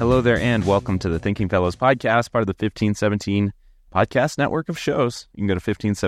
Hello there, and welcome to the Thinking Fellows podcast, part of the 1517 podcast network of shows. You can go to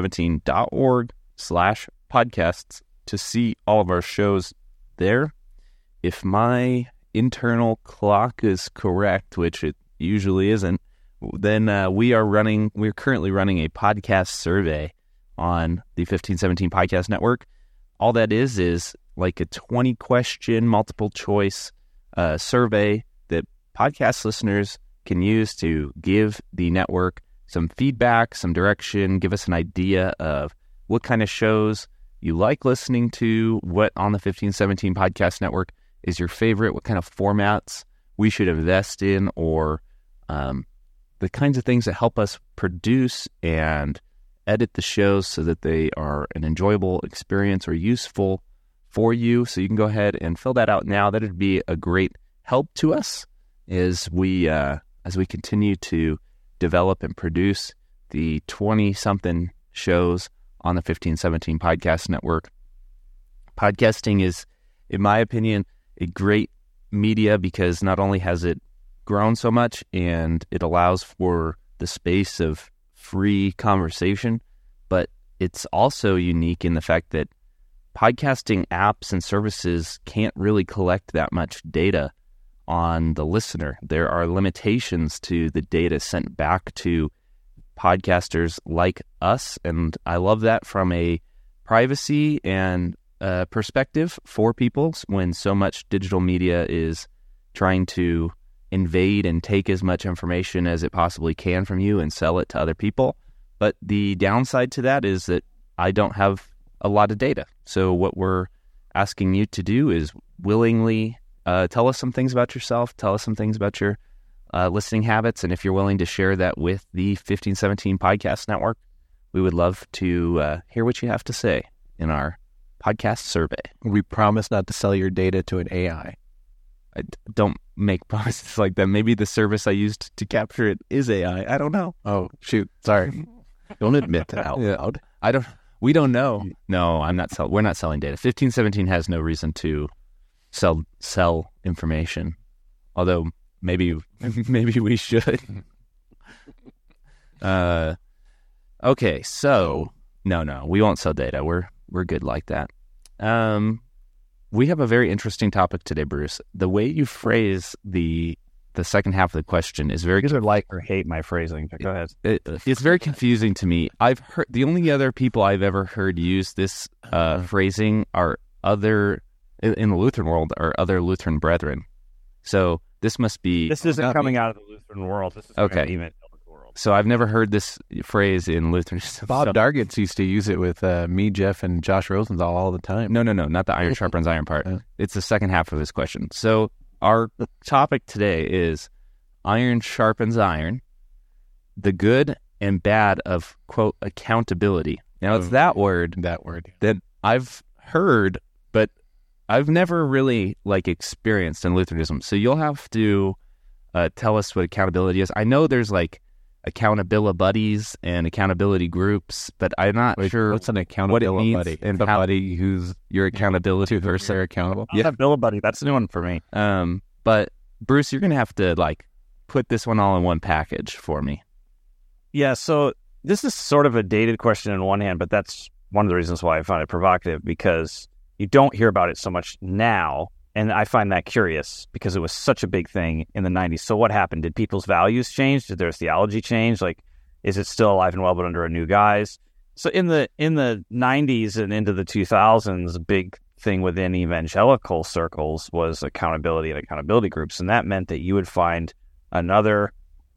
1517.org/podcasts to see all of our shows there. If my internal clock is correct, which it usually isn't, then we're currently running a podcast survey on the 1517 podcast network. All that is like a 20-question multiple choice survey that podcast listeners can use to give the network some feedback, some direction, give us an idea of what kind of shows you like listening to, what on the 1517 podcast network is your favorite, what kind of formats we should invest in, or the kinds of things that help us produce and edit the shows so that they are an enjoyable experience or useful for you. So you can go ahead and fill that out now. That would be a great help to us as we continue to develop and produce the 20-something shows on the 1517 podcast network. Podcasting is, in my opinion, a great media because not only has it grown so much and it allows for the space of free conversation, but it's also unique in the fact that podcasting apps and services can't really collect that much data on the listener. There are limitations to the data sent back to podcasters like us, and I love that from a privacy and perspective for people when so much digital media is trying to invade and take as much information as it possibly can from you and sell it to other people. But the downside to that is that I don't have a lot of data. So what we're asking you to do is willingly tell us some things about yourself, tell us some things about your listening habits, and if you're willing to share that with the 1517 Podcast Network, we would love to hear what you have to say in our podcast survey. We promise not to sell your data to an AI. I don't make promises like that. Maybe the service I used to capture it is AI. I don't know. Oh, shoot. Sorry. Don't admit that out loud. We don't know. No, we're not selling data. 1517 has no reason to sell information. Although maybe we should. Okay, so no, we won't sell data. We're good like that. We have a very interesting topic today, Bruce. The way you phrase the second half of the question is very... You either like or hate my phrasing, but go ahead. It's very confusing to me. I've heard... The only other people I've ever heard use this phrasing are other... In the Lutheran world, are other Lutheran brethren. So this must be... This isn't coming out of the Lutheran world. This is okay. From evangelical world. So I've never heard this phrase in Lutheranism. Bob Dargitz used to use it with me, Jeff, and Josh Rosenthal all the time. No, not the iron sharpens iron part. It's the second half of this question. So our topic today is iron sharpens iron, the good and bad of, quote, accountability. Now, it's that word that I've heard, but I've never really experienced in Lutheranism. So you'll have to tell us what accountability is. I know there's accountability buddies and accountability groups, but I'm not sure what's an accountability buddy. And somebody who's your accountability person. They're accountable. Yeah, Buddy. That's a new one for me. But Bruce, you're gonna have to put this one all in one package for me. Yeah. So this is sort of a dated question on one hand, but that's one of the reasons why I find it provocative, because you don't hear about it so much now. And I find that curious because it was such a big thing in the 90s. So what happened? Did people's values change? Did their theology change? Is it still alive and well, but under a new guise? So in the 90s and into the 2000s, a big thing within evangelical circles was accountability and accountability groups. And that meant that you would find another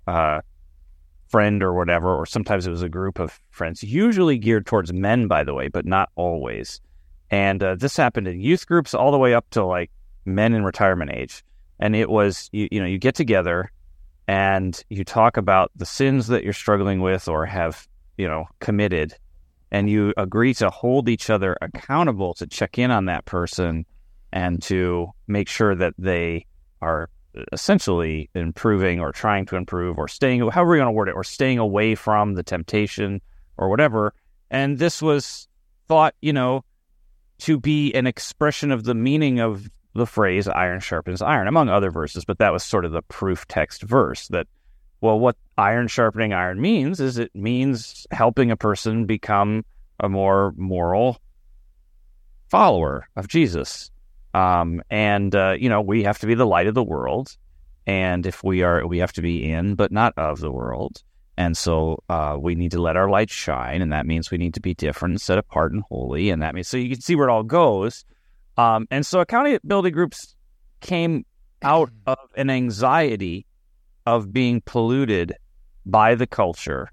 friend or whatever, or sometimes it was a group of friends, usually geared towards men, by the way, but not always. And this happened in youth groups all the way up to men in retirement age. And it was, you get together and you talk about the sins that you're struggling with or have, committed, and you agree to hold each other accountable to check in on that person and to make sure that they are essentially improving or trying to improve or staying, however you're going to word it, or staying away from the temptation or whatever. And this was thought, to be an expression of the meaning of the phrase iron sharpens iron, among other verses, but that was sort of the proof text verse that, well, what iron sharpening iron means is it means helping a person become a more moral follower of Jesus. We have to be the light of the world. And if we have to be in, but not of the world. And so we need to let our light shine. And that means we need to be different and set apart and holy. And that means, so you can see where it all goes. And so accountability groups came out of an anxiety of being polluted by the culture,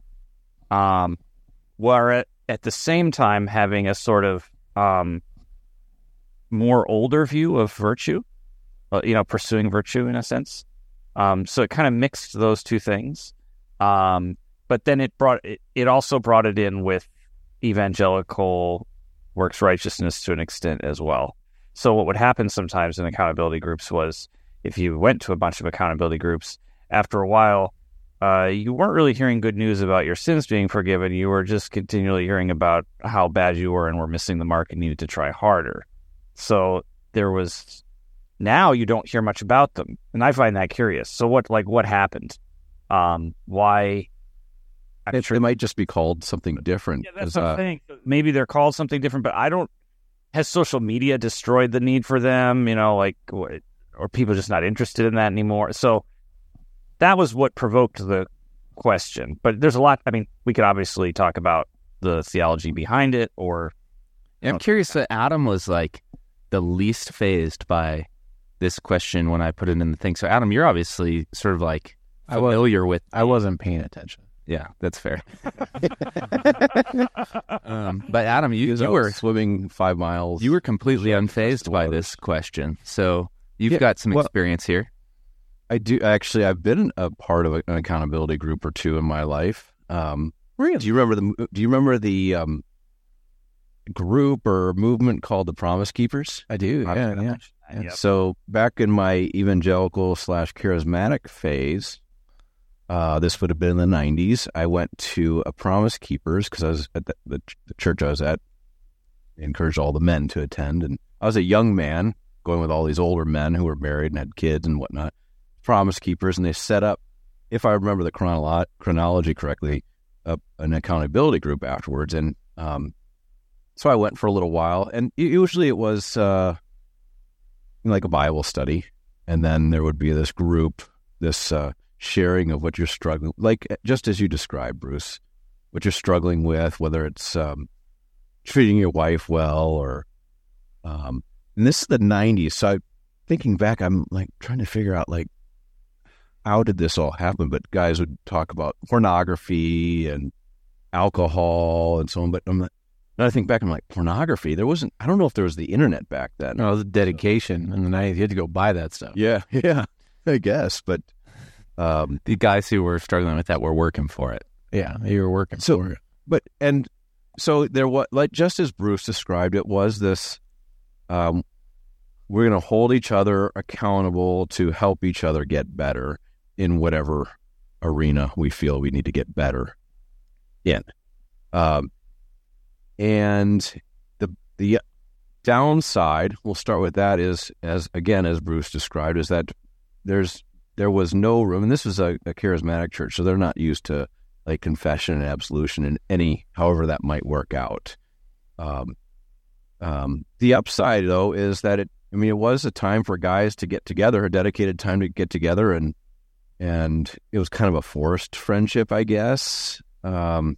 while at the same time having a sort of more older view of virtue, pursuing virtue in a sense. So it kind of mixed those two things. But then it also brought it in with evangelical works righteousness to an extent as well. So what would happen sometimes in accountability groups was if you went to a bunch of accountability groups, after a while, you weren't really hearing good news about your sins being forgiven. You were just continually hearing about how bad you were and were missing the mark and needed to try harder. So now you don't hear much about them. And I find that curious. So what happened? Why? It might just be called something different. Yeah, that's what I'm saying. Maybe they're called something different, but has social media destroyed the need for them? Or people just not interested in that anymore? So that was what provoked the question. But there's a lot. I mean, we could obviously talk about the theology behind it, or I'm curious that Adam was like the least phased by this question when I put it in the thing. So Adam, you're obviously sort of like familiar with. I wasn't paying attention. Yeah, that's fair. But Adam, you were swimming 5 miles. You were completely unfazed by this question. So you've got some experience here. I do actually. I've been a part of an accountability group or two in my life. Really? Do you remember the group or movement called the Promise Keepers? I do. Yeah. Yep. So back in my evangelical / charismatic phase, this would have been in the 90s. I went to a Promise Keepers because I was at the church I was at. I encouraged all the men to attend, and I was a young man going with all these older men who were married and had kids and whatnot. Promise Keepers, and they set up, if I remember the chronology correctly, an accountability group afterwards. And so I went for a little while, and usually it was like a Bible study, and then there would be this group, this sharing of what you're struggling, like just as you described, Bruce, what you're struggling with, whether it's treating your wife well or, and this is the 90s. So thinking back, I'm like trying to figure out like, how did this all happen? But guys would talk about pornography and alcohol and so on. But then I think back, I'm like, pornography? I don't know if there was the internet back then. No, it was a dedication in the 90s. You had to go buy that stuff. Yeah, I guess. But the guys who were struggling with that were working for it. Yeah, you were working for it. So there was, like, just as Bruce described, it was this, we're going to hold each other accountable to help each other get better in whatever arena we feel we need to get better in. And the downside, we'll start with that, is, as Bruce described, is that there was no room, and this was a charismatic church, so they're not used to like confession and absolution in any, however that might work out. The upside, though, is that it was a time for guys to get together, a dedicated time to get together, and it was kind of a forced friendship, I guess. But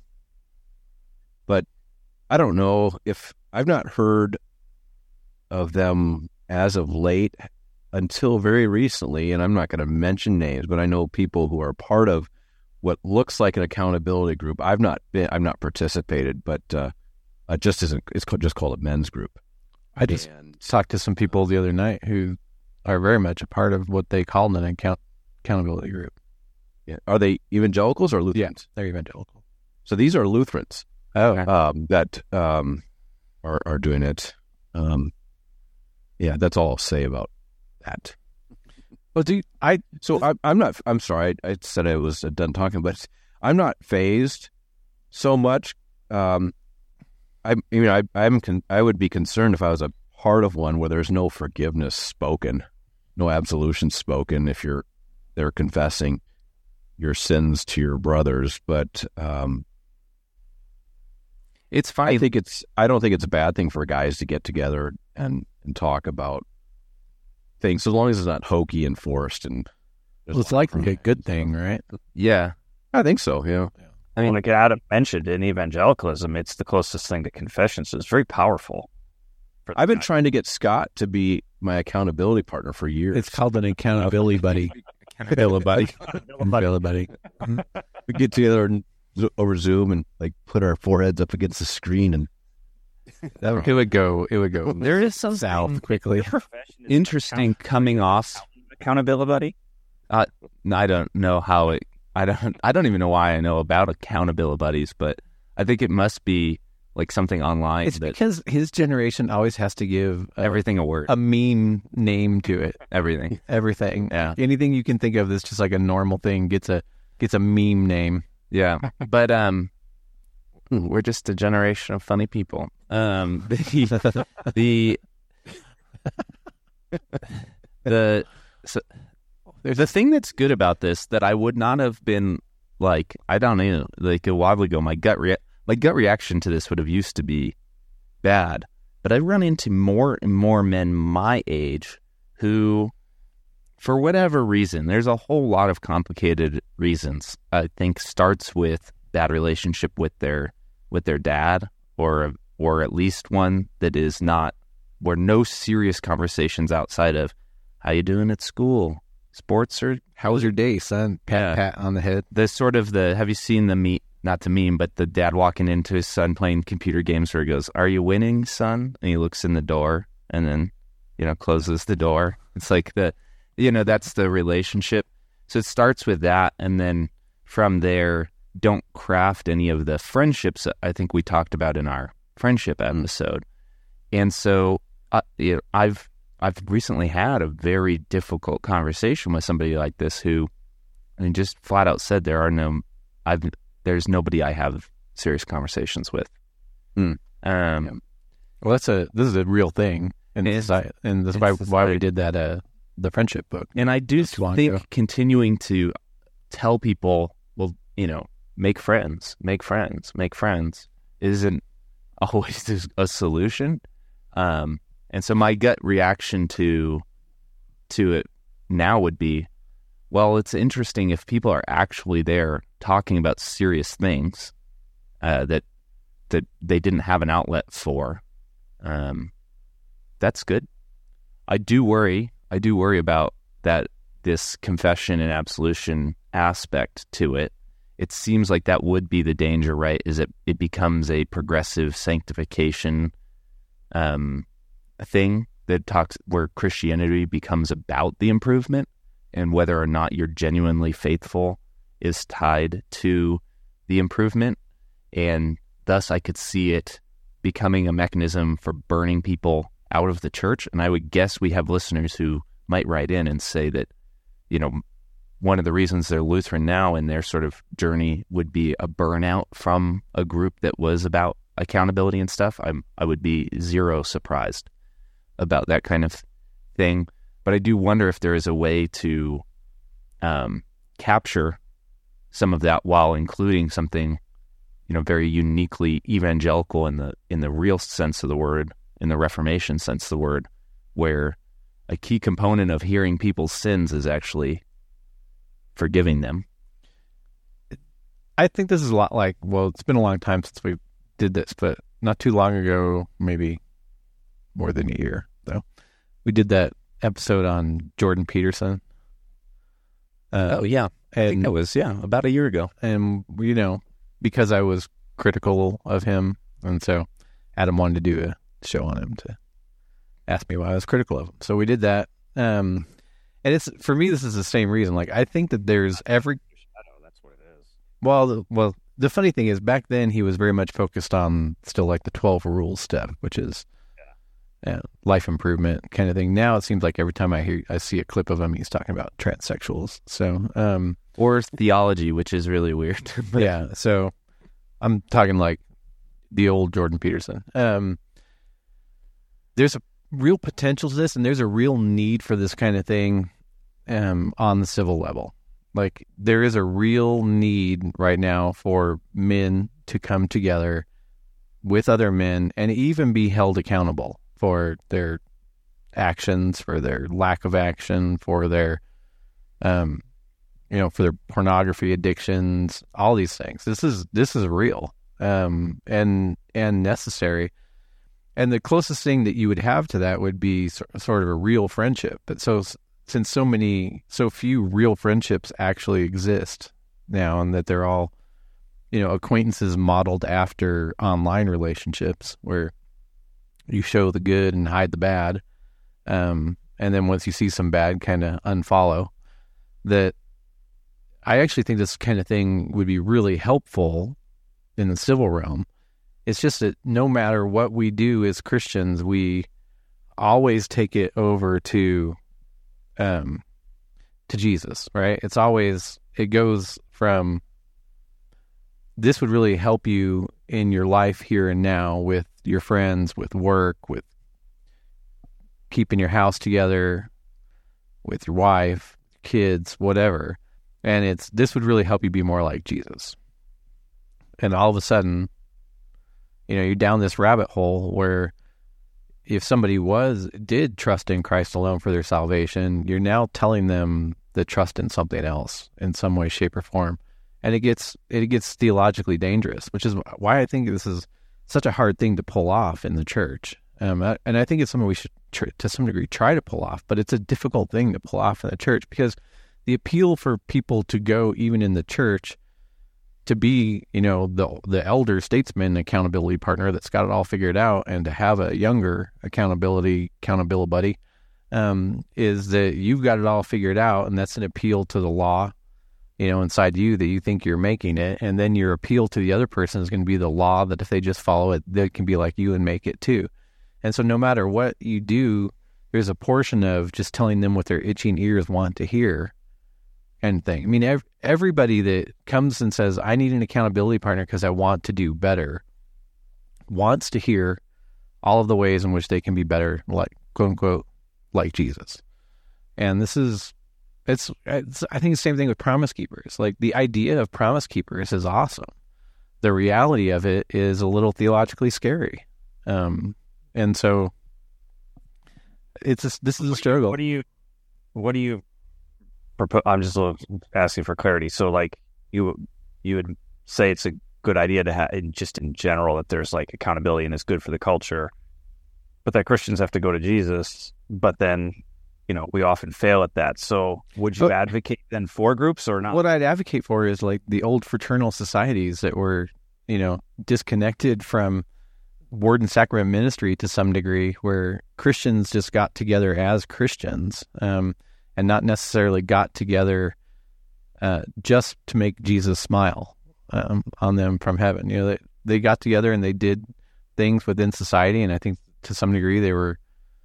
I don't know if I've not heard of them as of late until very recently, and I'm not going to mention names, but I know people who are part of what looks like an accountability group. I've not participated, but it's just called a men's group. I just talked to some people the other night who are very much a part of what they call an accountability group. Yeah. Are they evangelicals or Lutherans? Yeah, they're evangelical. So these are Lutherans. Oh, that are doing it. Yeah, that's all I'll say about that. Well, I'm not. I'm sorry. I said I was done talking, but I'm not fazed so much. I would be concerned if I was a part of one where there's no forgiveness spoken, no absolution spoken if they're confessing your sins to your brothers. But it's fine. I don't think it's a bad thing for guys to get together and talk about things, as long as it's not hokey and forced. And it's likely a good thing, right? Yeah, I think so. Yeah. I mean, like Adam mentioned, in evangelicalism, it's the closest thing to confession, so it's very powerful. I've been trying to get Scott to be my accountability partner for years. It's called an accountability buddy. Accountability buddy. We get together over Zoom and like put our foreheads up against the screen, and it would go. There is some south quickly. Interesting coming off accountability. I don't know how it. I don't even know why I know about accountability buddies, but I think it must be like something online. It's because his generation always has to give everything a word, a meme name to it. Everything. Yeah. Anything you can think of that's just like a normal thing gets a meme name. Yeah. But we're just a generation of funny people. The thing that's good about this that I would not have been like, I don't know, like a while ago, my gut reaction to this would have used to be bad. But I run into more and more men my age who, for whatever reason, there's a whole lot of complicated reasons. I think starts with bad relationship with their dad, or at least one that is not, where no serious conversations outside of how you doing at school. Sports, or how was your day, son? Pat on the head. Have you seen the not the meme, but the dad walking into his son playing computer games where he goes, "Are you winning, son?" And he looks in the door and then, closes the door. It's like that's the relationship. So it starts with that. And then from there, don't craft any of the friendships that I think we talked about in our friendship episode. And so, I've recently had a very difficult conversation with somebody like this who, just flat out said there's nobody I have serious conversations with. Well, this is a real thing, and this is why we did that the friendship book. And I do think continuing to tell people, well, make friends isn't always a solution. And so my gut reaction to it now would be, well, it's interesting if people are actually there talking about serious things that they didn't have an outlet for. That's good. I do worry about that, this confession and absolution aspect to it. It seems like that would be the danger, right? Is it becomes a progressive sanctification thing that talks, where Christianity becomes about the improvement, and whether or not you're genuinely faithful is tied to the improvement. And thus I could see it becoming a mechanism for burning people out of the church. And I would guess we have listeners who might write in and say that, one of the reasons they're Lutheran now in their sort of journey would be a burnout from a group that was about accountability and stuff. I would be zero surprised about that kind of thing. But I do wonder if there is a way to capture some of that while including something, very uniquely evangelical in the real sense of the word, in the Reformation sense of the word, where a key component of hearing people's sins is actually forgiving them. I think this is a lot like, well, it's been a long time since we did this, but not too long ago, maybe more than a year, though, we did that episode on Jordan Peterson. Oh, yeah. I think that was, about a year ago. And, because I was critical of him, and so Adam wanted to do a show on him to ask me why I was critical of him. So we did that. And it's, for me, this is the same reason. Like, I think that there's every... That's what it is. Well, the funny thing is, back then he was very much focused on still like the 12 rules stuff, which is life improvement kind of thing. Now it seems like every time I see a clip of him, he's talking about transsexuals. So, or theology, which is really weird. Yeah. So I'm talking like the old Jordan Peterson. There's real potential to this, and there's a real need for this kind of thing on the civil level. Like, there is a real need right now for men to come together with other men and even be held accountable for their actions, for their lack of action, for their, for their pornography addictions, all these things. This is real, and necessary. And the closest thing that you would have to that would be sort of a real friendship. But since so few real friendships actually exist now, and that they're all, acquaintances modeled after online relationships where you show the good and hide the bad, and then once you see some bad, kind of unfollow. That I actually think this kind of thing would be really helpful in the civil realm. It's just that no matter what we do as Christians, we always take it over to Jesus, right? It goes from, this would really help you in your life here and now with your friends, with work, with keeping your house together, with your wife, kids, whatever. And this would really help you be more like Jesus. And all of a sudden, you're down this rabbit hole where if somebody did trust in Christ alone for their salvation, you're now telling them to trust in something else in some way, shape, or form. And it gets theologically dangerous, which is why I think this is such a hard thing to pull off in the church. And I think it's something we should, to some degree, try to pull off, but it's a difficult thing to pull off in the church, because the appeal for people to go, even in the church, to be, the elder statesman accountability partner that's got it all figured out, and to have a younger accountability buddy, is that you've got it all figured out, and that's an appeal to the law, inside you, that you think you're making it, and then your appeal to the other person is going to be the law, that if they just follow it, they can be like you and make it too. And so no matter what you do, there's a portion of just telling them what their itching ears want to hear, and thing. I mean, everybody that comes and says, I need an accountability partner because I want to do better, wants to hear all of the ways in which they can be better, like, quote unquote, like Jesus. And I think it's the same thing with Promise Keepers. Like, the idea of Promise Keepers is awesome. The reality of it is a little theologically scary. And so this is a struggle. What do you I'm just asking for clarity. So, like, you would say it's a good idea to have, just in general, that there's like accountability and it's good for the culture, but that Christians have to go to Jesus. But then, we often fail at that. So, would you advocate then for groups or not? What I'd advocate for is like the old fraternal societies that were, disconnected from word and sacrament ministry to some degree, where Christians just got together as Christians, and not necessarily got together just to make Jesus smile on them from heaven. They got together and they did things within society, and I think to some degree they were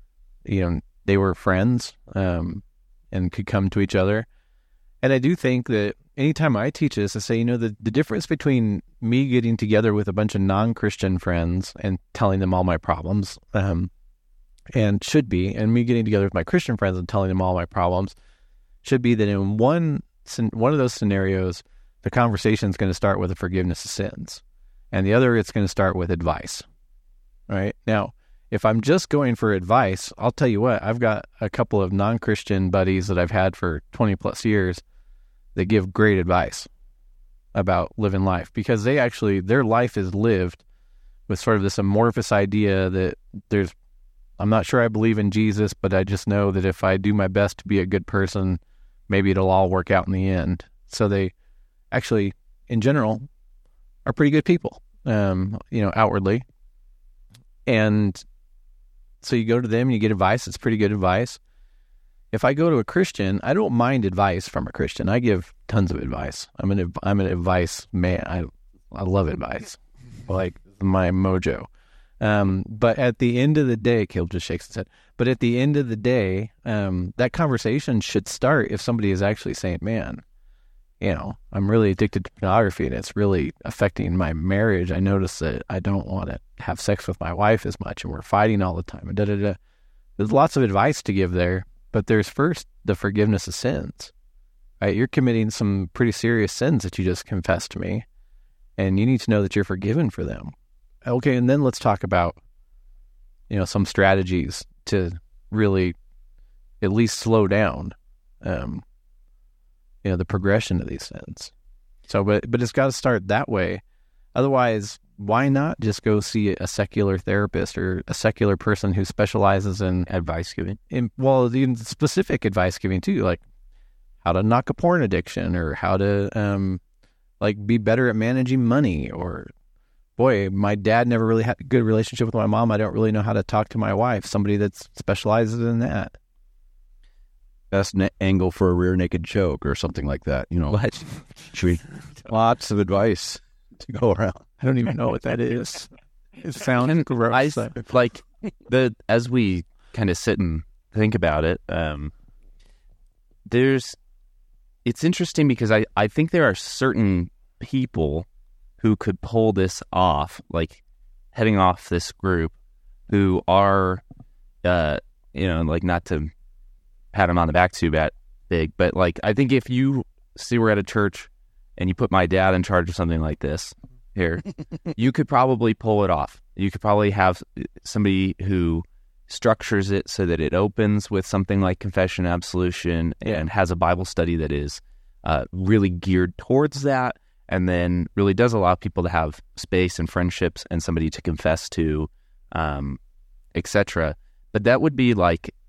friends and could come to each other. And I do think that anytime I teach this, I say, the difference between me getting together with a bunch of non-Christian friends and telling them all my problems, and me getting together with my Christian friends and telling them all my problems, should be that in one of those scenarios, the conversation is going to start with a forgiveness of sins, and the other, it's going to start with advice. Right? Now, if I'm just going for advice, I'll tell you what, I've got a couple of non-Christian buddies that I've had for 20 plus years that give great advice about living life, because their life is lived with sort of this amorphous idea that I'm not sure I believe in Jesus, but I just know that if I do my best to be a good person, maybe it'll all work out in the end. So they actually, in general, are pretty good people, outwardly. And so you go to them and you get advice. It's pretty good advice. If I go to a Christian, I don't mind advice from a Christian. I give tons of advice. I'm an advice man. I love advice, like my mojo. But at the end of the day, Caleb just shakes his head. But at the end of the day, that conversation should start if somebody is actually saying, man, I'm really addicted to pornography and it's really affecting my marriage. I notice that I don't want to have sex with my wife as much and we're fighting all the time. there's lots of advice to give there, but there's first the forgiveness of sins. Right? You're committing some pretty serious sins that you just confessed to me, and you need to know that you're forgiven for them. Okay, and then let's talk about, some strategies to really at least slow down, the progression of these sins. So, but it's got to start that way. Otherwise, why not just go see a secular therapist or a secular person who specializes in Advice giving. even specific advice giving too, like how to knock a porn addiction or how to be better at managing money, or boy, my dad never really had a good relationship with my mom. I don't really know how to talk to my wife. Somebody that specializes in that. Best angle for a rear naked choke or something like that. What? Lots of advice to go around. I don't even know what that is. It sounds gross. As we kind of sit and think about it, it's interesting because I think there are certain people who could pull this off, like heading off this group, who are, not to pat him on the back too big, but I think if you see we're at a church and you put my dad in charge of something like this here, you could probably pull it off. You could probably have somebody who structures it so that it opens with something like confession, absolution, and has a Bible study that is really geared towards that, and then really does allow people to have space and friendships and somebody to confess to, etc. But that would be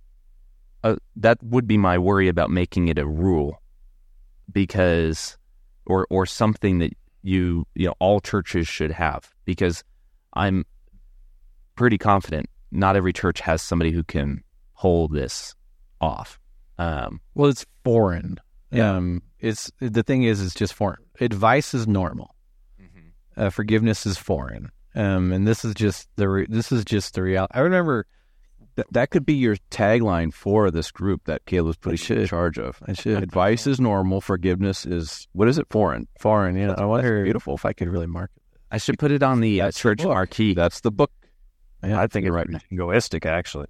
my worry about making it a rule, because or something that all churches should have, because I'm pretty confident not every church has somebody who can hold this off. Well, it's foreign. It's the thing is just foreign. Advice is normal. Mm-hmm. Forgiveness is foreign. And this is just the reality. I remember that could be your tagline for this group that Caleb's putting in charge of. I should. Advice is normal. Forgiveness is, what is it? Foreign. Foreign. I wonder beautiful. if I could really mark it. I should put it on the church marquee. That's the book. Yeah, I think it's egoistic, actually.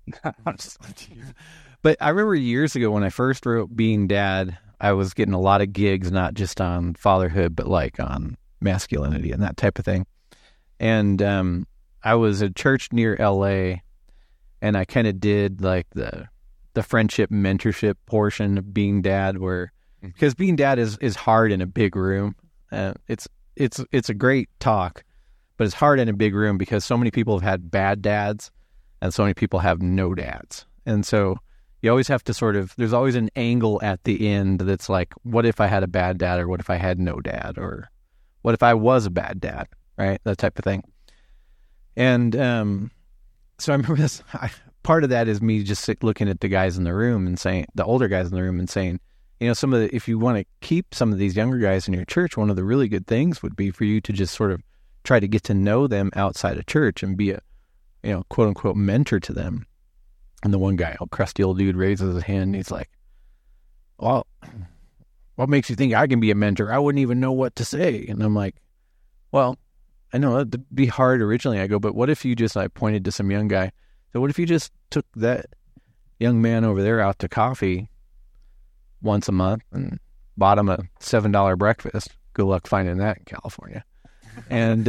But I remember years ago when I first wrote Being Dad, I was getting a lot of gigs, not just on fatherhood, but on masculinity and that type of thing. And I was at church near L.A., and I kind of did the friendship mentorship portion of Being Dad, where because Being Dad is hard in a big room. It's a great talk, but it's hard in a big room because so many people have had bad dads, and so many people have no dads, and so you always have to there's always an angle at the end that's like, what if I had a bad dad, or what if I had no dad, or what if I was a bad dad, right? That type of thing. And so I remember this. Part of that is me just looking at the guys in the room and saying, the older guys in the room, and saying, if you want to keep some of these younger guys in your church, one of the really good things would be for you to just sort of try to get to know them outside of church and be a, quote unquote mentor to them. And the one guy, a crusty old dude, raises his hand and he's like, well, what makes you think I can be a mentor? I wouldn't even know what to say. And I'm like, well, I know that'd be hard originally. I go, but what if you just, I pointed to some young guy. So what if you just took that young man over there out to coffee once a month and bought him a $7 breakfast? Good luck finding that in California. And,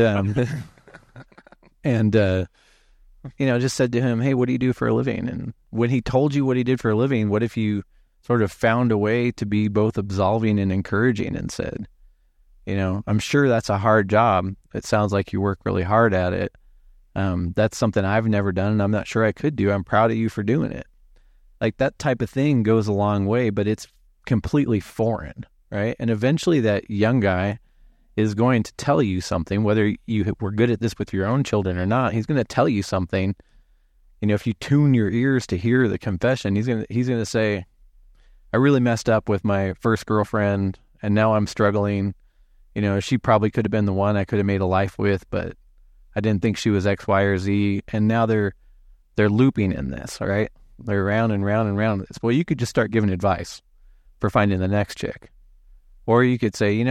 just said to him, hey, what do you do for a living? And when he told you what he did for a living, what if you sort of found a way to be both absolving and encouraging and said, I'm sure that's a hard job. It sounds like you work really hard at it. That's something I've never done, and I'm not sure I could do. I'm proud of you for doing it. Like, that type of thing goes a long way, but it's completely foreign, right? And eventually that young guy is going to tell you something, whether you were good at this with your own children or not. He's going to tell you something. If you tune your ears to hear the confession, he's going to say, I really messed up with my first girlfriend, and now I'm struggling. She probably could have been the one I could have made a life with, but I didn't think she was X, Y, or Z. And now they're looping in this, all right? They're round and round and round. Well, you could just start giving advice for finding the next chick. Or you could say,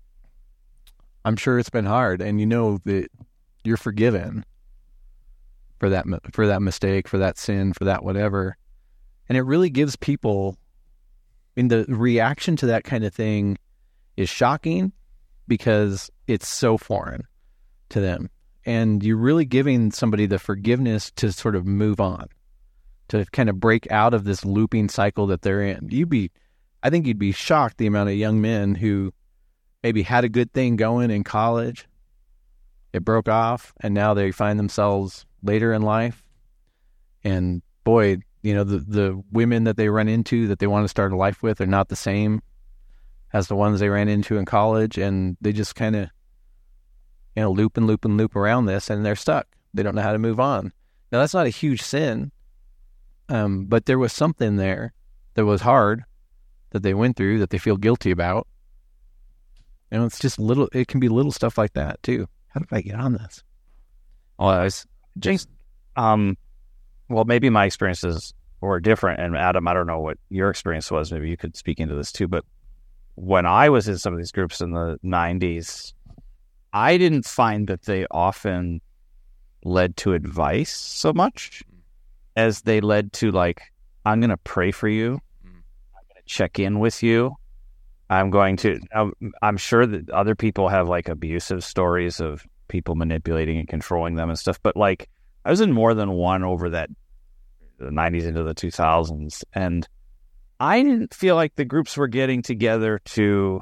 I'm sure it's been hard, and that you're forgiven, for that mistake, for that sin, for that whatever. And it really gives people, I mean, the reaction to that kind of thing is shocking because it's so foreign to them. And you're really giving somebody the forgiveness to sort of move on, to kind of break out of this looping cycle that they're in. I think you'd be shocked the amount of young men who maybe had a good thing going in college, it broke off, and now they find themselves later in life. And boy, the women that they run into that they want to start a life with are not the same as the ones they ran into in college, and they just kind of loop and loop and loop around this, and they're stuck. They don't know how to move on. Now, that's not a huge sin, but there was something there that was hard that they went through that they feel guilty about. And it's just it can be little stuff like that too. How did I get on this? Well, I was just, well, maybe my experiences were different. And Adam, I don't know what your experience was. Maybe you could speak into this too. But when I was in some of these groups in the 90s, I didn't find that they often led to advice so much as they led to, like, I'm going to pray for you. I'm going to check in with you. I'm sure that other people have, like, abusive stories of people manipulating and controlling them and stuff. But, like, I was in more than one over the 90s into the 2000s. And I didn't feel like the groups were getting together to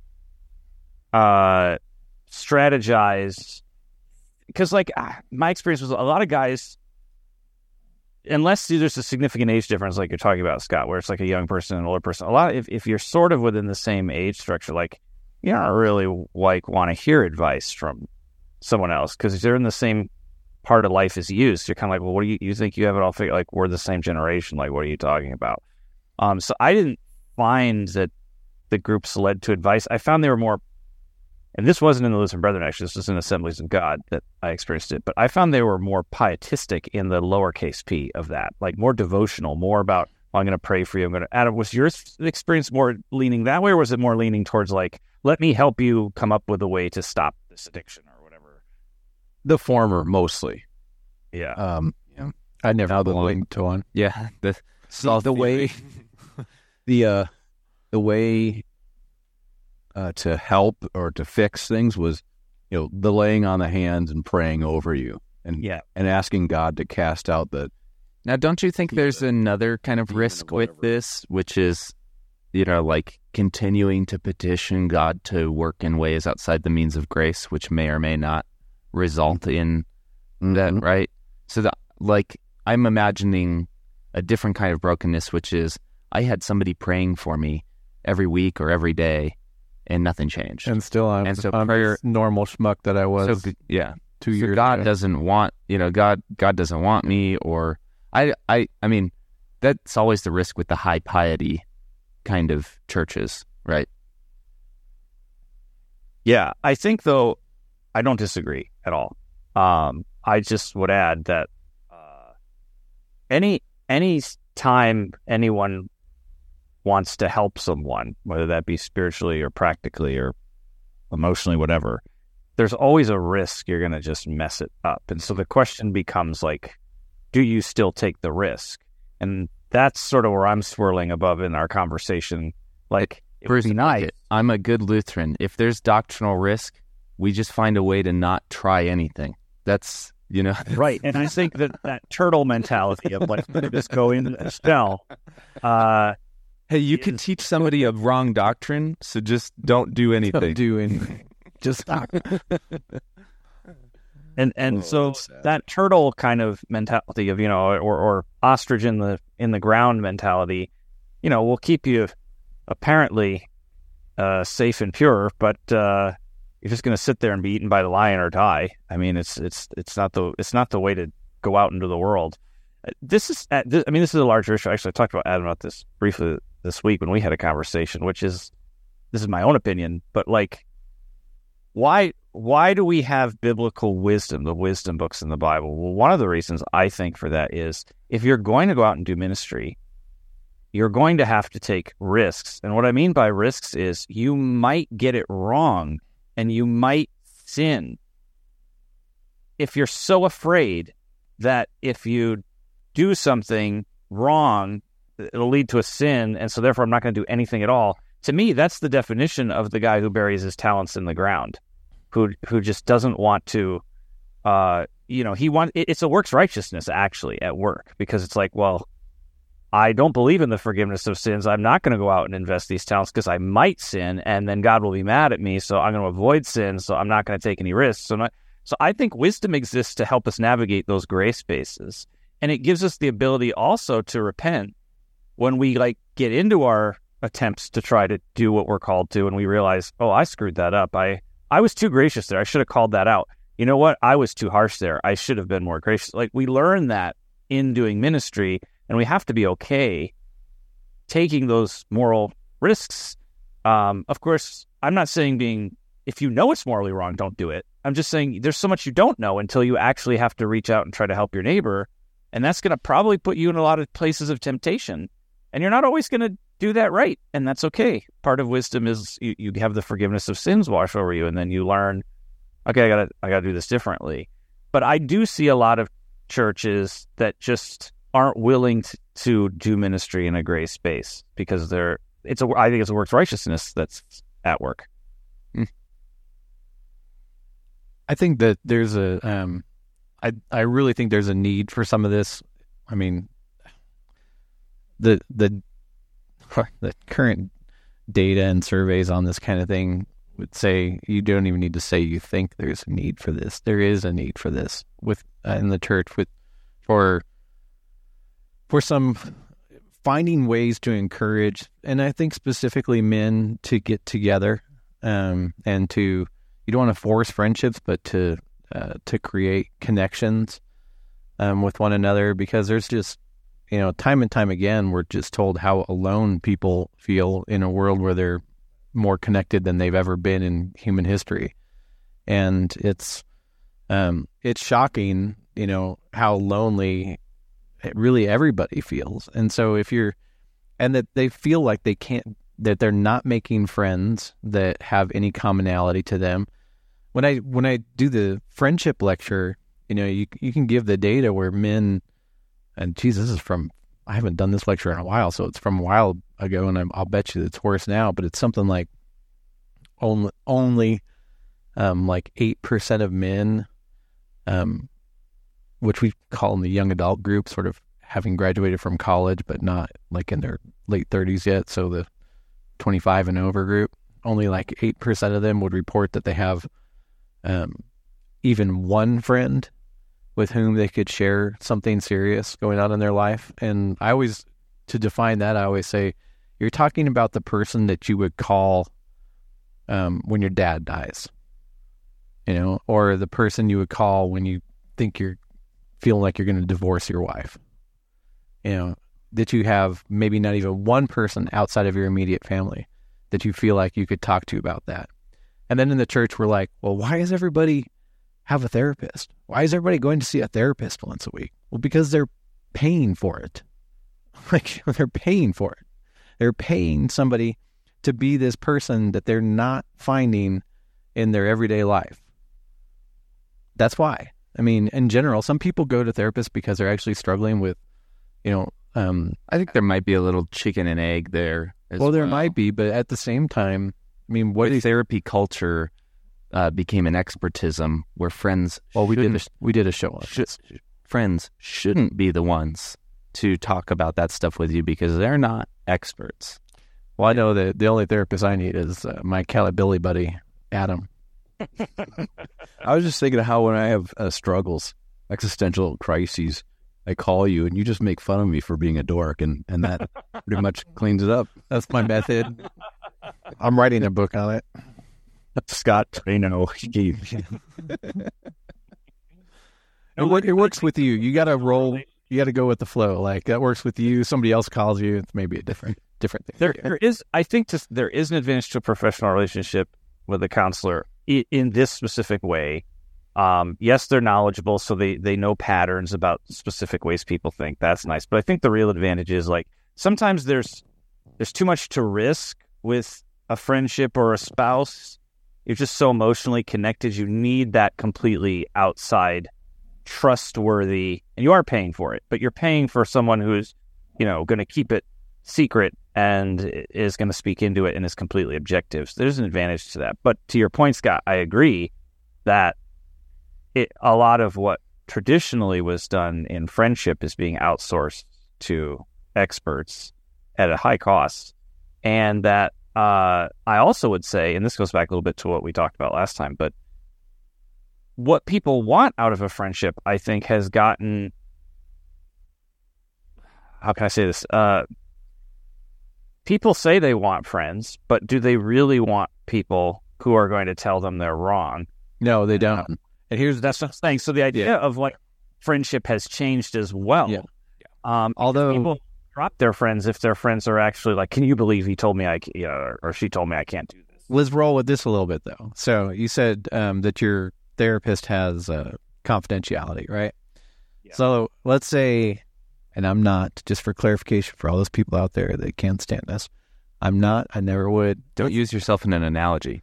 strategize, because, like, my experience was a lot of guys, unless there's a significant age difference, like you're talking about, Scott, where it's like a young person and an older person, if you're sort of within the same age structure, like, you don't really like want to hear advice from someone else because they're in the same part of life as you. So you're kind of like, well, what do you think you have it all figured? Like, we're the same generation. Like, what are you talking about? So I didn't find that the groups led to advice. I found they were more, and this wasn't in the Lutheran Brethren, actually, this was in Assemblies of God that I experienced it, but I found they were more pietistic in the lowercase p of that, like more devotional, more about, well, I'm going to pray for you. Adam, was your experience more leaning that way, or was it more leaning towards, like, let me help you come up with a way to stop this addiction or whatever? The former, mostly. Yeah. I never belonged to one. Yeah. The way to help or to fix things was, the laying on the hands and praying over you, and asking God to cast out the. Now, don't you think there's another kind of risk with this, which is, like continuing to petition God to work in ways outside the means of grace, which may or may not result in that, right? So that, like, I'm imagining a different kind of brokenness, which is I had somebody praying for me every week or every day, and nothing changed. And still, I'm prayer, normal schmuck that I was. So, 2 years. God ago. doesn't want, God doesn't want me, or I mean, that's always the risk with the high piety kind of churches, right? Yeah, I think, though, I don't disagree at all. I just would add that any time anyone wants to help someone, whether that be spiritually or practically or emotionally, whatever, there's always a risk you're going to just mess it up. And so the question becomes, like, do you still take the risk? And that's sort of where I'm swirling above in our conversation. Like, it would be nice. I'm a good Lutheran. If there's doctrinal risk, we just find a way to not try anything. That's, Right. And I think that turtle mentality of, like, just go in and spell. Hey, you could teach somebody a wrong doctrine, so just don't do anything. Don't do anything. Just stop. And so that turtle kind of mentality of, or ostrich in the ground mentality, will keep you apparently safe and pure, but you're just going to sit there and be eaten by the lion or die. I mean, it's not the way to go out into the world. This is a larger issue. Actually, I talked about Adam about this briefly this week when we had a conversation, which is, this is my own opinion, but, like, why do we have biblical wisdom, the wisdom books in the Bible? Well, one of the reasons I think for that is, if you're going to go out and do ministry, you're going to have to take risks. And what I mean by risks is you might get it wrong and you might sin. If you're so afraid that if you do something wrong, it'll lead to a sin, and so therefore I'm not going to do anything at all. To me, that's the definition of the guy who buries his talents in the ground, who just doesn't want to, it's a works righteousness actually at work, because it's like, well, I don't believe in the forgiveness of sins. I'm not going to go out and invest these talents because I might sin, and then God will be mad at me, so I'm going to avoid sin, so I'm not going to take any risks. So I think wisdom exists to help us navigate those gray spaces, and it gives us the ability also to repent when we get into our attempts to try to do what we're called to, and we realize, oh, I screwed that up. I was too gracious there. I should have called that out. You know what? I was too harsh there. I should have been more gracious. We learn that in doing ministry, and we have to be okay taking those moral risks. Of course, I'm not saying if you know it's morally wrong, don't do it. I'm just saying there's so much you don't know until you actually have to reach out and try to help your neighbor, and that's going to probably put you in a lot of places of temptation. And you're not always going to do that right, and that's okay. Part of wisdom is you have the forgiveness of sins wash over you, and then you learn, okay, I gotta do this differently. But I do see a lot of churches that just aren't willing to do ministry in a gray space because I think it's a works righteousness that's at work. I think that there's I really think there's a need for some of this. I mean, the current data and surveys on this kind of thing would say you don't even need to say you think there's a need for this. There is a need for this in the church for some finding ways to encourage, and I think specifically men to get together, and you don't want to force friendships, but to create connections with one another, because there's just, time and time again, we're just told how alone people feel in a world where they're more connected than they've ever been in human history. And it's shocking, how lonely really everybody feels. And so and that they feel like that they're not making friends that have any commonality to them. When I do the friendship lecture, you can give the data where men, and geez, I haven't done this lecture in a while, so it's from a while ago, and I'll bet you it's worse now, but it's something like only 8% of men, which we call in the young adult group, sort of having graduated from college, but not in their late 30s yet, so the 25 and over group, only 8% of them would report that they have even one friend with whom they could share something serious going on in their life. And to define that, I always say, you're talking about the person that you would call when your dad dies, or the person you would call when you think you're feeling like you're going to divorce your wife, that you have maybe not even one person outside of your immediate family that you feel like you could talk to about that. And then in the church, we're like, well, why does everybody have a therapist? Why is everybody going to see a therapist once a week? Well, because they're paying for it. They're paying for it. They're paying somebody to be this person that they're not finding in their everyday life. That's why. I mean, in general, some people go to therapists because they're actually struggling with, I think there might be a little chicken and egg there. There might be, but at the same time, I mean, therapy culture became an expertism where friends. Well, we did a show on this. Friends shouldn't be the ones to talk about that stuff with you because they're not experts. Well, I know that the only therapist I need is my Calabilly buddy, Adam. I was just thinking of how when I have struggles, existential crises, I call you and you just make fun of me for being a dork, and that pretty much cleans it up. That's my method. I'm writing a book on it. Scott Treno. It works with you. You got to roll. You got to go with the flow. That works with you. Somebody else calls you. It's maybe a different thing. There is an advantage to a professional relationship with a counselor in this specific way. Yes, they're knowledgeable, so they know patterns about specific ways people think. That's nice. But I think the real advantage is sometimes there's too much to risk with a friendship or a spouse. You're just so emotionally connected. You need that completely outside trustworthy, and you are paying for it, but you're paying for someone who's, going to keep it secret and is going to speak into it and is completely objective. So there's an advantage to that. But to your point, Scott, I agree that a lot of what traditionally was done in friendship is being outsourced to experts at a high cost. And that I also would say, and this goes back a little bit to what we talked about last time, but what people want out of a friendship, I think, has gotten, how can I say this? People say they want friends, but do they really want people who are going to tell them they're wrong? No, they don't. And that's what I'm saying. So the idea of like friendship has changed as well. Yeah. Although people drop their friends if their friends are actually like, can you believe he told me or she told me I can't do this? Let's roll with this a little bit though. So you said that your therapist has confidentiality, right? Yeah. So let's say, and I'm not, just for clarification for all those people out there that can't stand this, I'm not, I never would. Don't use yourself in an analogy.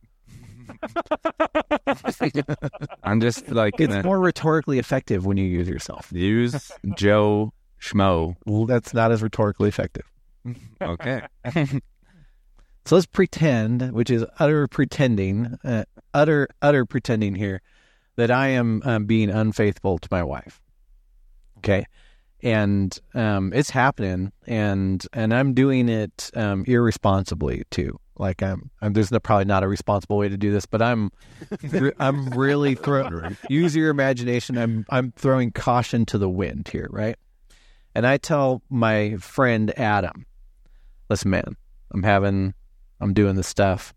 I'm just like... It's more rhetorically effective when you use yourself. Use Joe Schmo. Well, that's not as rhetorically effective. Okay. So let's pretend, which is utter pretending here, that I am being unfaithful to my wife. Okay. And it's happening, and I'm doing it irresponsibly too. Like there's probably not a responsible way to do this, but I'm really use your imagination. I'm throwing caution to the wind here, right? And I tell my friend Adam, listen, man, I'm doing this stuff,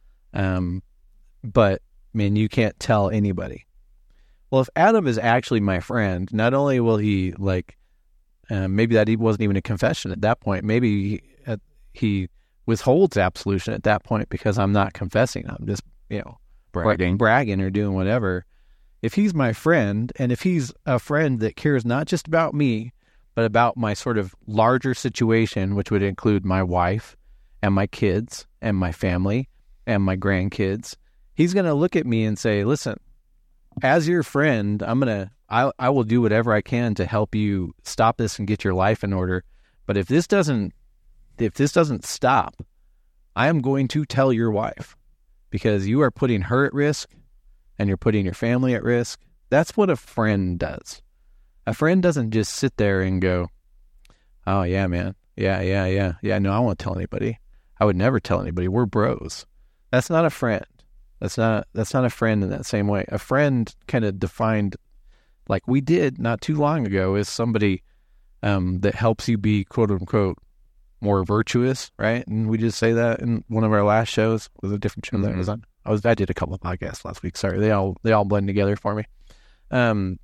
but man, you can't tell anybody. Well, if Adam is actually my friend, not only will he maybe that wasn't even a confession at that point. Maybe he withholds absolution at that point because I'm not confessing. I'm just, bragging or doing whatever. If he's my friend, and if he's a friend that cares not just about me, but about my sort of larger situation, which would include my wife and my kids and my family and my grandkids, he's going to look at me and say, listen, as your friend, I will do whatever I can to help you stop this and get your life in order. But if this doesn't stop, I am going to tell your wife, because you are putting her at risk and you're putting your family at risk. That's what a friend does. A friend doesn't just sit there and go, oh yeah, man. Yeah. No, I won't tell anybody. I would never tell anybody. We're bros. That's not a friend. That's not a friend in that same way. A friend kind of defined, like we did not too long ago, is somebody that helps you be quote unquote more virtuous, right? And we just say that in one of our last shows. It was a different show that I was on. I did a couple of podcasts last week. Sorry, they all blend together for me. And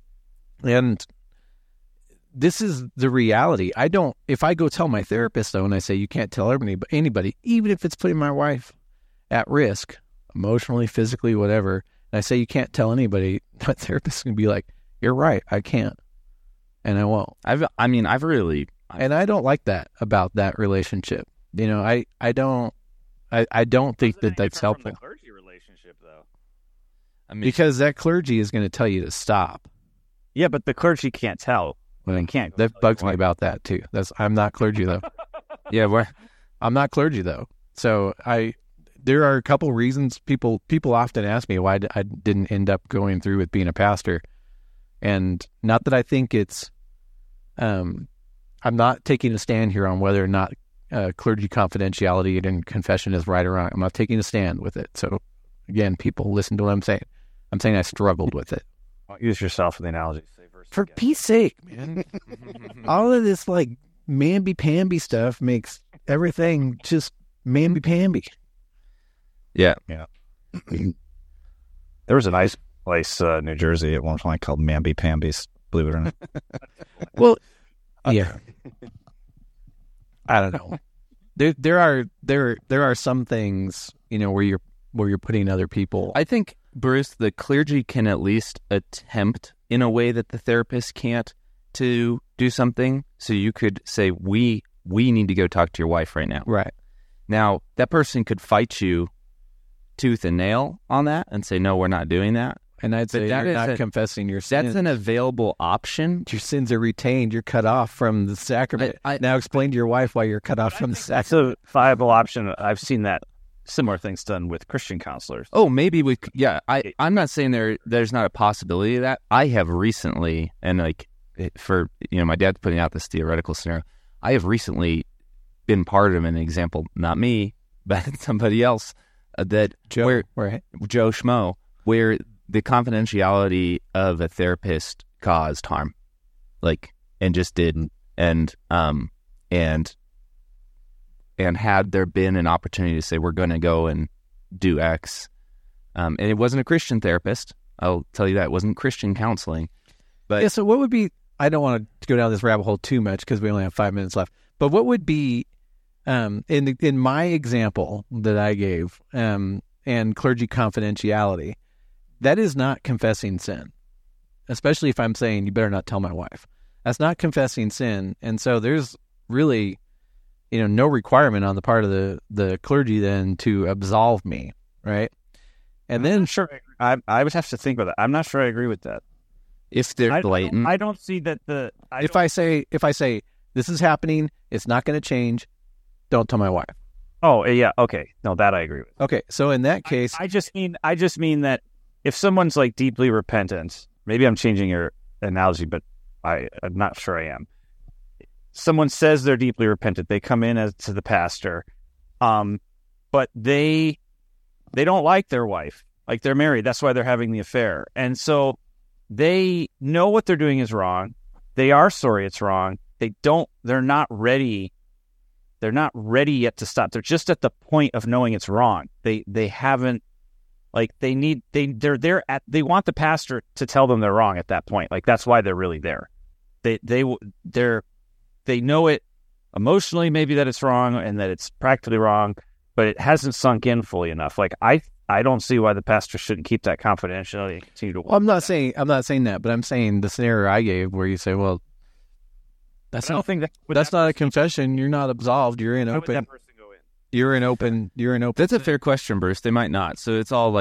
this is the reality. If I go tell my therapist though, and I say you can't tell anybody, even if it's putting my wife at risk, emotionally, physically, whatever, and I say you can't tell anybody, my therapist is gonna be like, you're right, I can't, and I won't. I don't like that about that relationship. I don't think that's helpful. From the clergy relationship, though. Because that clergy is going to tell you to stop. Yeah, but the clergy can't tell. They can't. That bugs me about that too. I'm not clergy though. Yeah, I'm not clergy though. So there are a couple reasons people often ask me why I didn't end up going through with being a pastor, and not that I think it's. I'm not taking a stand here on whether or not clergy confidentiality and confession is right or wrong. I'm not taking a stand with it. So, again, people listen to what I'm saying. I'm saying I struggled with it. Use yourself in the analogy. For peace sake, man. All of this, like, mamby-pamby stuff makes everything just mamby-pamby. Yeah. There was a nice place, New Jersey, at one point called Mamby-Pamby's, believe it or not. Well, yeah. I don't know. There are some things, where you're putting other people. I think, Bruce, the clergy can at least attempt in a way that the therapist can't to do something. So you could say, we need to go talk to your wife right now. Right. Now, that person could fight you tooth and nail on that and say, no, we're not doing that. And I'd say that you're is not confessing your sins. That's an available option. Your sins are retained. You're cut off from the sacrament. Now explain to your wife why you're cut off from the sacrament. That's a viable option. I've seen that similar things done with Christian counselors. Oh, maybe I'm not saying there's not a possibility of that. I have recently, and like for my dad's putting out this theoretical scenario. I have recently been part of an example, not me, but somebody else, that Joe Schmo, where the confidentiality of a therapist caused harm, and just didn't, and had there been an opportunity to say we're going to go and do X, and it wasn't a Christian therapist, I'll tell you that, it wasn't Christian counseling, but yeah. So what would be? I don't want to go down this rabbit hole too much because we only have 5 minutes left. But what would be in my example that I gave and clergy confidentiality? That is not confessing sin, especially if I'm saying you better not tell my wife. That's not confessing sin, and so there's really, no requirement on the part of the clergy then to absolve me, right? And then I would have to think about that. I'm not sure I agree with that. If they're blatant, I don't see that if I say this is happening, it's not going to change, don't tell my wife. Oh yeah, okay, no, that I agree with. Okay, so in that case, I just mean that if someone's like deeply repentant, maybe I'm changing your analogy, but I'm not sure I am. Someone says they're deeply repentant, they come in to the pastor, but they don't like their wife, like they're married, that's why they're having the affair, and so they know what they're doing is wrong. They are sorry it's wrong. They're not ready. They're not ready yet to stop. They're just at the point of knowing it's wrong. They haven't, they're there they want the pastor to tell them they're wrong at that point. Like that's why they're really there. They know it emotionally, maybe that it's wrong and that it's practically wrong, but it hasn't sunk in fully enough. Like I don't see why the pastor shouldn't keep that confidentiality and continue to work. Well, I'm not saying that, but I'm saying the scenario I gave where you say, well, that's not a confession. You're not absolved. You're in open. Would that person go in? You're in open. That's a fair question, Bruce. They might not. So it's all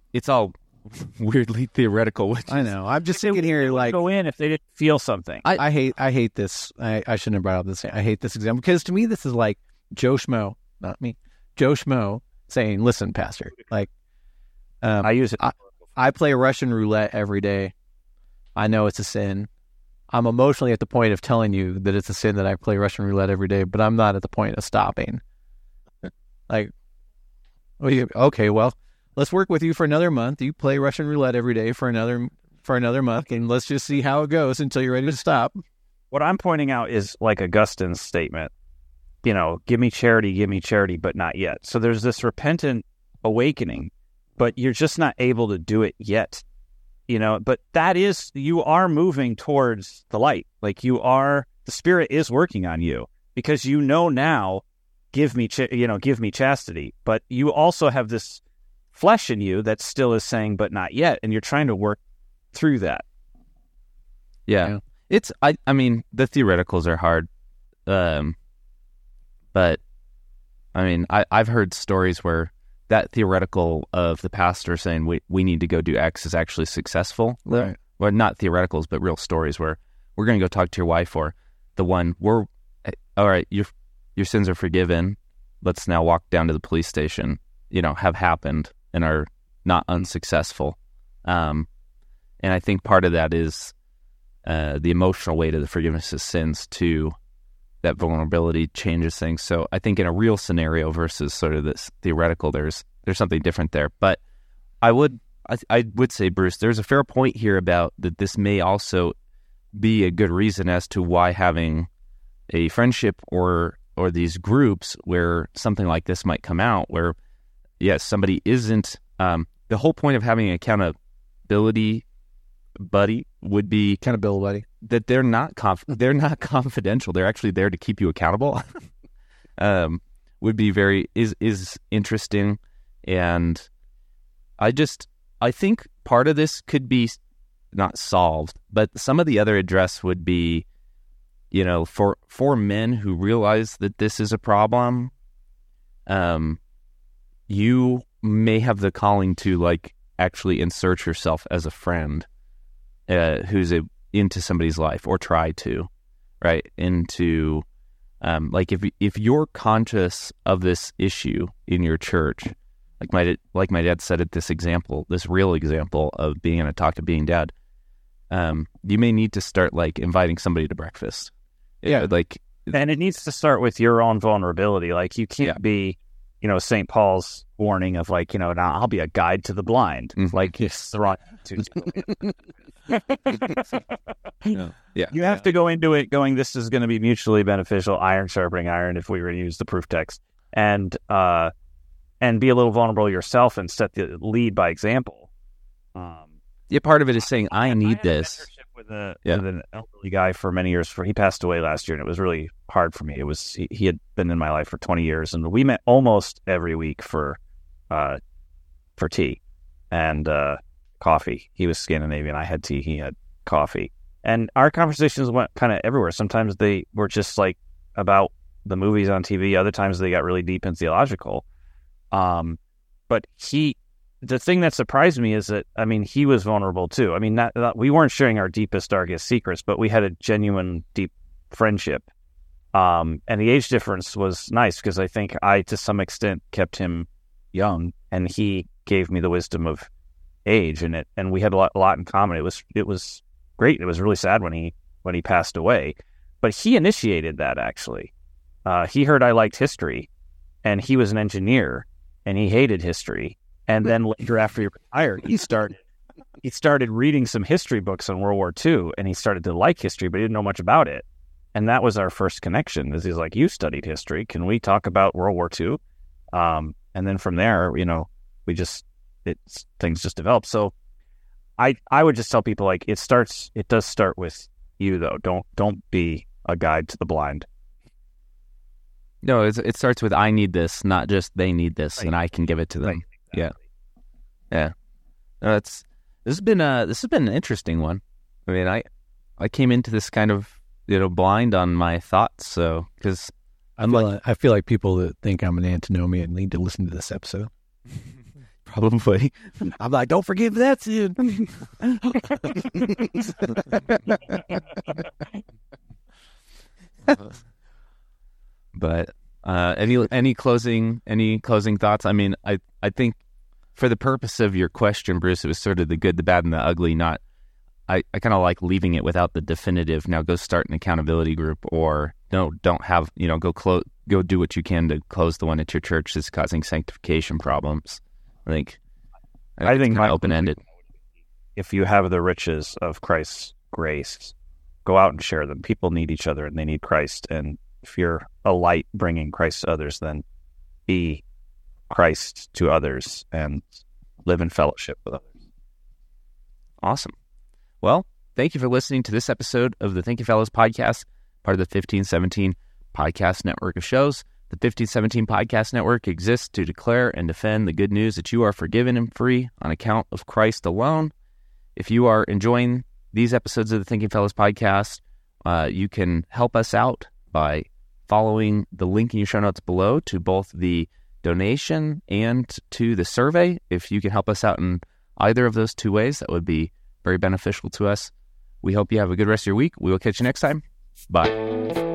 weirdly theoretical. I know. I'm just thinking here, like, go in if they didn't feel something. I hate this. I shouldn't have brought up this. I hate this example because to me this is like Joe Schmo, not me. Joe Schmo saying, "Listen, pastor, like." I use it. I play Russian roulette every day. I know it's a sin. I'm emotionally at the point of telling you that it's a sin that I play Russian roulette every day, but I'm not at the point of stopping. Like, okay, well, let's work with you for another month. You play Russian roulette every day for another month, and let's just see how it goes until you're ready to stop. What I'm pointing out is like Augustine's statement, give me charity, but not yet. So there's this repentant awakening, but you're just not able to do it yet, but you are moving towards the light. Like the Spirit is working on you because now, give me chastity, but you also have this flesh in you that still is saying, but not yet. And you're trying to work through that. Yeah. I mean, the theoreticals are hard. But I mean, I've heard stories where that theoretical of the pastor saying we need to go do X is actually successful. Right. Well, not theoreticals, but real stories where we're going to go talk to your wife, or the one all right, your sins are forgiven. Let's now walk down to the police station, have happened and are not unsuccessful. And I think part of that is the emotional weight of the forgiveness of sins too. That vulnerability changes things. So I think in a real scenario versus sort of this theoretical, there's something different there. But I would say, Bruce, there's a fair point here about that this may also be a good reason as to why having a friendship or these groups where something like this might come out, where, yes, somebody isn't, the whole point of having an accountability buddy would be Accountability buddy. That they're not confidential. They're actually there to keep you accountable. Would be is interesting, and I think part of this could be not solved, but some of the other address would be, for men who realize that this is a problem, you may have the calling to actually insert yourself as a friend who's into somebody's life, or try to, right? Into, like if you're conscious of this issue in your church, like my dad said at this real example of being in a Talk to Being Dad, you may need to start like inviting somebody to breakfast. Yeah. And it needs to start with your own vulnerability. Like you can't be, St. Paul's warning of like, now I'll be a guide to the blind. Mm-hmm. Like it's the wrong attitude. Yeah. You have to go into it going, this is going to be mutually beneficial, iron sharpening iron, if we were to use the proof text, and be a little vulnerable yourself and set the lead by example. Yeah, part of it is saying, I need this. With an elderly guy for many years. He passed away last year, and it was really hard for me. It was he had been in my life for 20 years, and we met almost every week for tea and coffee. He was Scandinavian. I had tea. He had coffee, and our conversations went kind of everywhere. Sometimes they were just like about the movies on TV. Other times they got really deep and theological. But the thing that surprised me is that, he was vulnerable too. We weren't sharing our deepest, darkest secrets, but we had a genuine, deep friendship. And the age difference was nice because I think I, to some extent, kept him young, and he gave me the wisdom of age, and we had a lot in common. It was great. It was really sad when he passed away, but he initiated that actually. He heard I liked history, and he was an engineer, and he hated history. And then later, after he retired, he started reading some history books on World War II, and he started to like history, but he didn't know much about it. And that was our first connection. Is he's like, you studied history. Can we talk about World War II? And then from there, things just developed. So I would just tell people, like, it does start with you, though. Don't be a guide to the blind. No, it starts with, I need this, not just they need this, and I can give it to them. Right. Exactly. Yeah. No, this has been an interesting one. I came into this kind of blind on my thoughts, so because I feel like people that think I'm an antinomian need to listen to this episode. Probably. I'm like, don't forgive that sin. But any closing thoughts? I think for the purpose of your question, Bruce, it was sort of the good, the bad, and the ugly. I kind of like leaving it without the definitive. Now go start an accountability group, or no, don't have go do what you can to close the one at your church that's causing sanctification problems. I think my open ended. If you have the riches of Christ's grace, go out and share them. People need each other, and they need Christ. And if you're a light bringing Christ to others, then be Christ to others and live in fellowship with others. Awesome. Well, thank you for listening to this episode of the Thank You Fellows podcast, part of the 1517 podcast network of shows. The 1517 podcast network exists to declare and defend the good news that you are forgiven and free on account of Christ alone. If you are enjoying these episodes of the Thinking Fellows podcast, you can help us out by following the link in your show notes below to both the donation and to the survey. If you can help us out in either of those two ways, that would be very beneficial to us. We hope you have a good rest of your week. We will catch you next time. Bye.